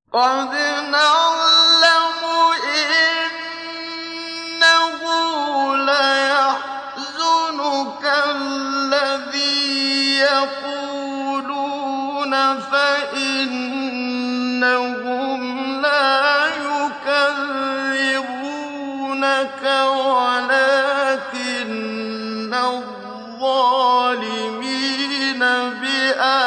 قَدْ نَعْلَمُ إِنَّهُ لَيَحْزُنُكَ الَّذِي يَقُولُونَ فَإِنَّهُمْ لَا يُكَذِّبُونَكَ وَلَٰكِنَّ الظَّالِمِينَ بِآيَاتِ